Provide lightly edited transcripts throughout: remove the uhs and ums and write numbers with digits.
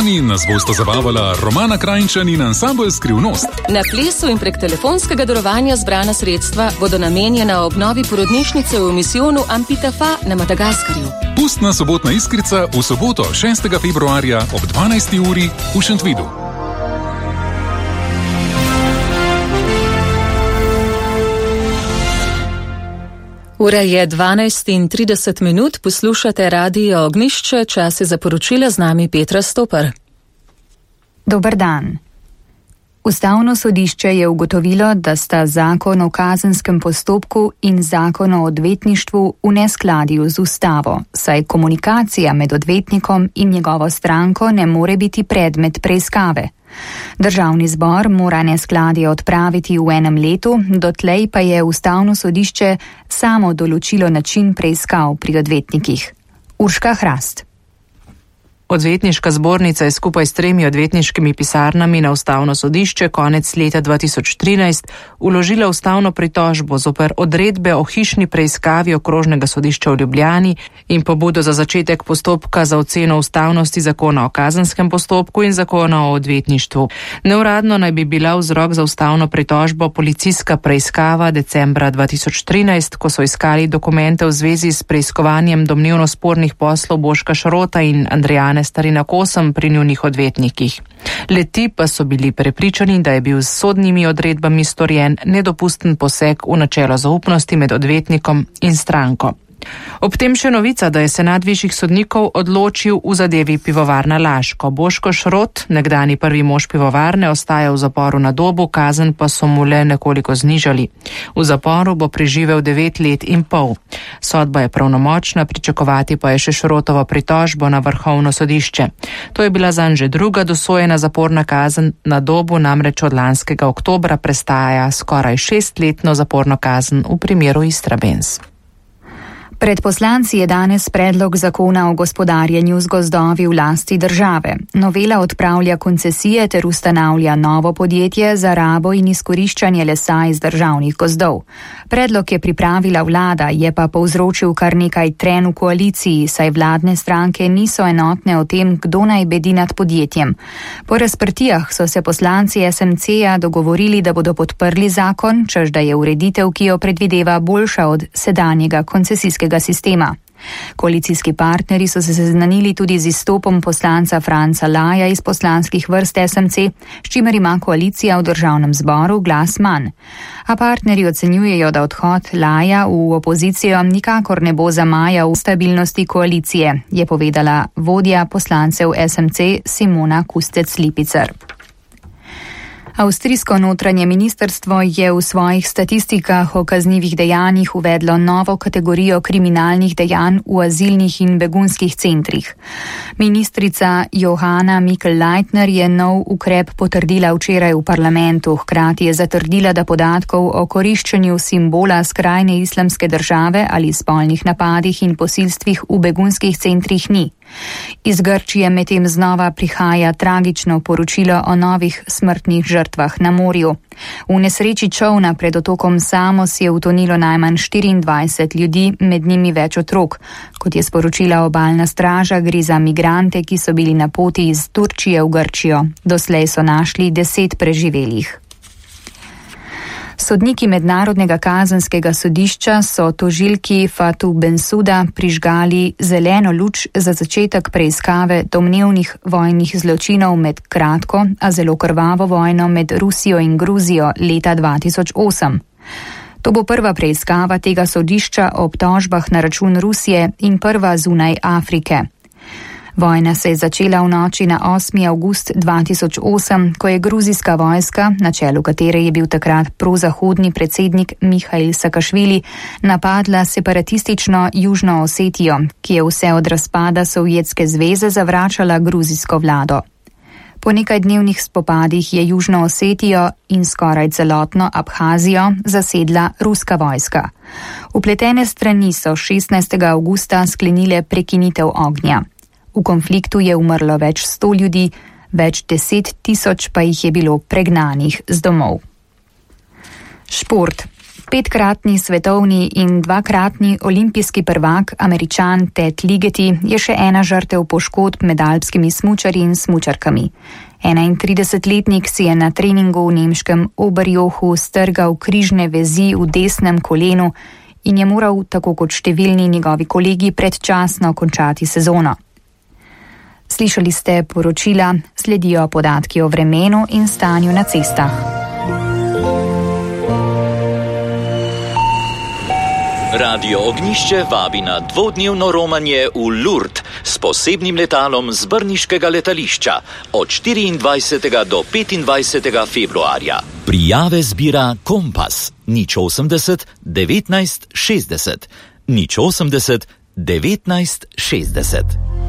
Lani nas bosta zabavala Romana Krajnčan in ansambel Skrivnost. Na plesu in prek telefonskega darovanja zbrana sredstva bodo namenjena obnovi porodnišnice v misijonu Ampitafa na Madagaskarju. Pustna sobotna iskrica v soboto 6. februarja ob 12. uri v Šentvidu. Ura je 12:30, poslušate Radio Ognjišče, čas je za poročila, z nami Petra Stopar. Dober dan. Ustavno sodišče je ugotovilo, da sta zakon o kazenskem postopku in zakon o odvetništvu v neskladju z ustavo, saj komunikacija med odvetnikom in njegovo stranko ne more biti predmet preiskave. Državni zbor mora neskladje odpraviti v enem letu, dotlej pa je ustavno sodišče samo določilo način preiskav pri odvetnikih. Urška Hrast. Odvetniška zbornica je skupaj s 3 odvetniškimi pisarnami na ustavno sodišče konec leta 2013 vložila ustavno pritožbo zoper odredbe o hišni preiskavi okrožnega sodišča v Ljubljani in pobudo za začetek postopka za oceno ustavnosti zakona o kazenskem postopku in zakona o odvetništvu. Neuradno naj bi bila vzrok za ustavno pritožbo policijska preiskava decembra 2013, ko so iskali dokumente v zvezi s preiskovanjem domnevno spornih poslov Boška Šrota in Andrijane Starina Kosem pri njunih odvetnikih. Leti pa so bili prepričani, da je bil s sodnimi odredbami storjen nedopusten poseg v načelo zaupnosti med odvetnikom in stranko. Ob tem še novica, da je senat višjih sodnikov odločil v zadevi Pivovarna Laško. Boško Šrot, nekdani prvi mož pivovarne, ostaja v zaporu na Dobu, kazen pa so mu le nekoliko znižali. V zaporu bo preživel 9 let in pol. Sodba je pravnomočna, pričakovati pa je še Šrotovo pritožbo na Vrhovno sodišče. To je bila zanj že druga dosojena zaporna kazen na Dobu, namreč od lanskega oktobra prestaja skoraj 6-letno zaporno kazen v primeru Istrabenz. Pred poslanci je danes predlog zakona o gospodarjenju z gozdovi v lasti države. Novela odpravlja koncesije ter ustanavlja novo podjetje za rabo in izkoriščanje lesa iz državnih gozdov. Predlog je pripravila vlada, je pa povzročil kar nekaj trenj v koaliciji, saj vladne stranke niso enotne o tem, kdo naj bedi nad podjetjem. Po razprtijah so se poslanci SMC-ja dogovorili, da bodo podprli zakon, čež da je ureditev, ki jo predvideva, boljša od sedanjega koncesijskega sistema. Koalicijski partnerji so se seznanili tudi z izstopom poslanca Franca Laja iz poslanskih vrst SMC, s čimer ima koalicija v državnem zboru glas manj. A partnerji ocenjujejo, da odhod Laja v opozicijo nikakor ne bo zamajal stabilnosti koalicije, je povedala vodja poslancev SMC Simona Kustec-Lipicer. Avstrijsko notranje ministrstvo je v svojih statistikah o kaznivih dejanjih uvedlo novo kategorijo kriminalnih dejanj v azilnih in begunskih centrih. Ministrica Johanna Mikl-Leitner je nov ukrep potrdila včeraj v parlamentu, hkrati je zatrdila, da podatkov o koriščenju simbola skrajne islamske države ali spolnih napadih in posilstvih v begunskih centrih ni. Iz Grčije medtem znova prihaja tragično poročilo o novih smrtnih žrtvah na morju. V nesreči čolna pred otokom Samos je utonilo najmanj 24 ljudi, med njimi več otrok. Kot je sporočila obalna straža, gre za migrante, ki so bili na poti iz Turčije v Grčijo. Doslej so našli 10 preživelih. Sodniki Mednarodnega kazenskega sodišča so tožilki Fatou Bensouda prižgali zeleno luč za začetek preiskave domnevnih vojnih zločinov med kratko, a zelo krvavo vojno med Rusijo in Gruzijo leta 2008. To bo prva preiskava tega sodišča o obtožbah na račun Rusije in prva zunaj Afrike. Vojna se je začela v noči na 8. avgust 2008, ko je gruzijska vojska, na čelu katere je bil takrat prozahodni predsednik Mihail Sakašvili, napadla separatistično Južno Osetijo, ki je vse od razpada Sovjetske zveze zavračala gruzijsko vlado. Po nekajdnevnih spopadih je Južno Osetijo in skoraj celotno Abhazijo zasedla ruska vojska. Vpletene strani so 16. avgusta sklenile prekinitev ognja. V konfliktu je umrlo več 100 ljudi, več 10 000 pa jih je bilo pregnanih z domov. Šport. 5-kratni svetovni in 2-kratni olimpijski prvak Američan Ted Ligeti je še ena žrtev poškodb med alpskimi smučarji in smučarkami. 31-letnik si je na treningu v nemškem Oberjochu strgal križne vezi v desnem kolenu in je moral, tako kot številni njegovi kolegi, predčasno končati sezono. Slišali ste poročila, sledijo podatki o vremenu in stanju na cestah. Radio Ognjišče vabi na dvodnevno romanje v Lourdes s posebnim letalom z brniškega letališča od 24. do 25. februarja. Prijave zbira Kompas 080 19 60 080 19 60.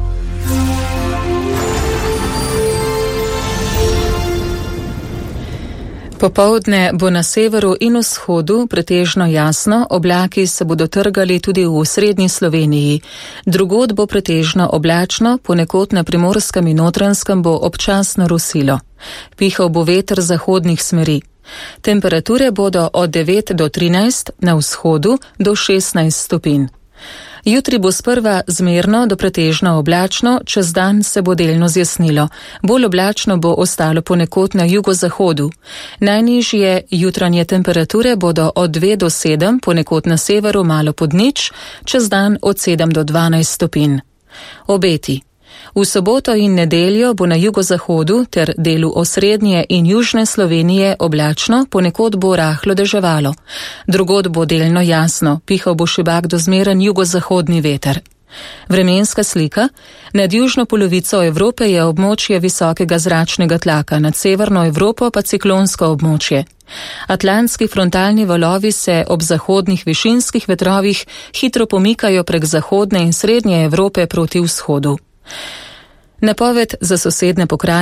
Popoldne bo na severu in vzhodu pretežno jasno, oblaki se bodo trgali tudi v osrednji Sloveniji. Drugod bo pretežno oblačno, ponekod na Primorskem in Notranjskem bo občasno rosilo. Pihal bo veter zahodnih smeri. Temperature bodo od 9 do 13, na vzhodu do 16 stopinj. Jutri bo sprva zmerno do pretežno oblačno, čez dan se bo delno zjasnilo. Bolj oblačno bo ostalo ponekod na jugozahodu. Najnižje jutranje temperature bodo od 2 do 7, ponekod na severu malo pod nič, čez dan od 7 do 12 stopinj. Obeti. V soboto in nedeljo bo na jugozahodu ter delu osrednje in južne Slovenije oblačno, ponekod bo rahlo deževalo. Drugod bo delno jasno, pihal bo šibak do zmeren jugozahodni veter. Vremenska slika. Nad južno polovico Evrope je območje visokega zračnega tlaka, nad severno Evropo pa ciklonsko območje. Atlantski frontalni valovi se ob zahodnih višinskih vetrovih hitro pomikajo prek zahodne in srednje Evrope proti vzhodu. Napoved za sosednje pokrajine